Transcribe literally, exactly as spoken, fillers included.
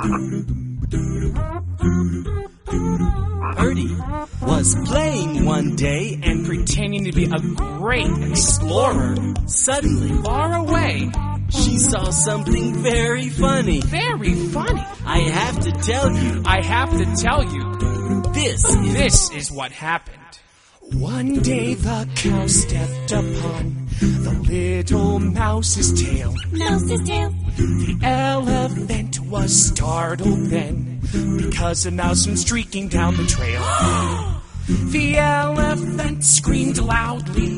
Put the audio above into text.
Birdie was playing one day and pretending to be a great explorer. Suddenly, Far away. she saw something very funny. Very funny. I have to tell you, I have to tell you, this is... this is what happened. One day the cow stepped upon the little mouse's tail. Mouse's tail. The elephant was startled then, because a mouse went streaking down the trail. The elephant screamed loudly.